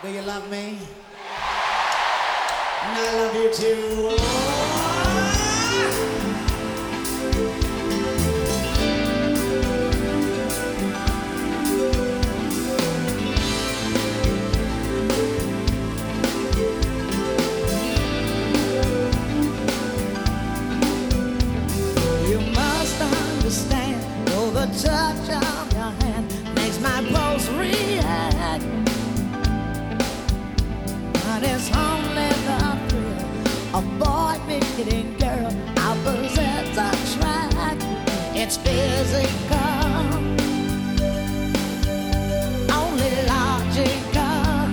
Do you love me? And I love you too. You must understand, though the touch of your hand makes my pulse react. But it's only the thrill of boy meeting girl opposites attract. It's physical, only logical.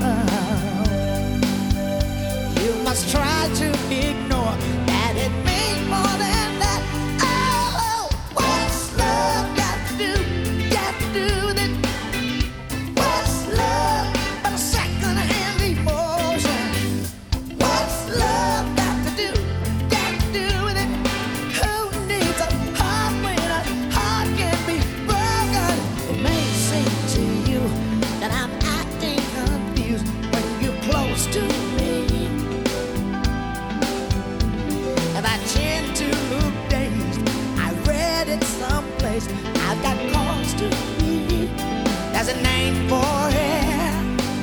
You must try to ignore that it means more than that. Oh, what's love got to do? Got to do with it. What's love but a second-hand emotion? What's love got to do? Got to do with it. Who needs a heart when a heart can be broken? It may seem to you that I'm acting confused when you're close to me. If I tend to look dazed, I read it someplace. I've got cause to be. There's a name for it.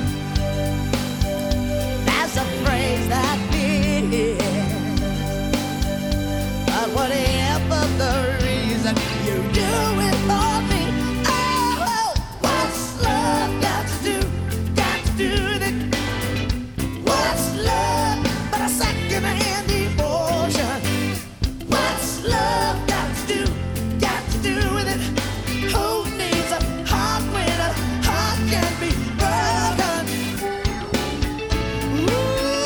That's a phrase that fits. But whatever the reason, you do it for me. Oh, what's love got to do? Got to do with it. What's love but a second-hand emotion? What's love got to do? Got to do with it. Who needs a heart when a heart can be broken? Ooh.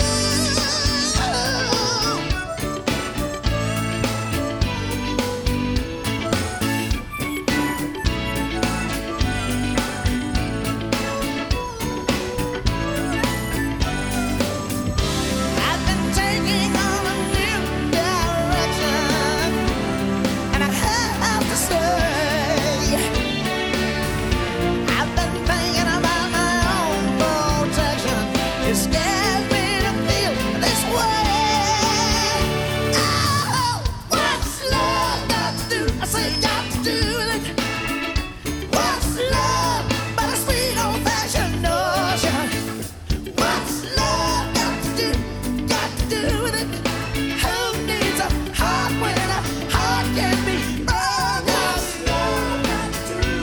I've been taking on a new direction, and I have to say, I've been thinking about my own protection. It scares me to feel this way. Oh, what's love got to do? I say got to do with it. What's love but a sweet old-fashioned notion? What's love got to do? Got to do with it. Who needs a heart when a heart can be broken? What's love got to do?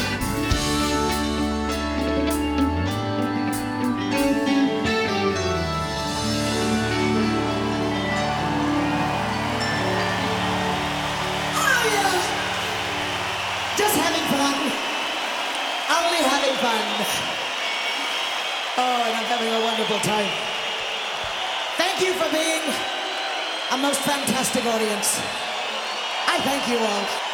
Oh yeah, just having fun. Only having fun. Oh, and I'm having a wonderful time. Thank you for being a most fantastic audience. I thank you all.